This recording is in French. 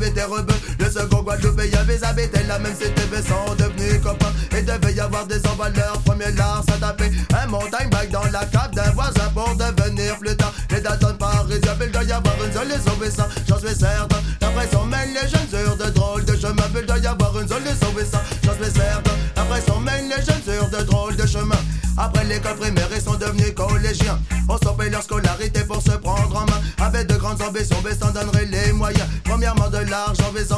était rebeu. Le second Guadeloupe y avait habité là, même c'était sont devenus copains. Et devait y avoir des envaleurs, premier l'art s'est tapé un montagne bike dans la cave d'un voisin pour devenir plus tard. Les Dalton parisiens, il doit y avoir une seule et sauver ça, j'en suis certain. Après son mène les jeunes sur de drôles de chemin, il doit y avoir une seule et sauver ça, j'en suis certain. Après son mène les jeunes sur de drôles de chemin. Après l'école primaire, ils sont devenus collégiens. On stoppait leur scolarité pour se prendre en main. Avec de grandes ambitions, mais s'en donnerait les moyens. Premièrement de l'argent,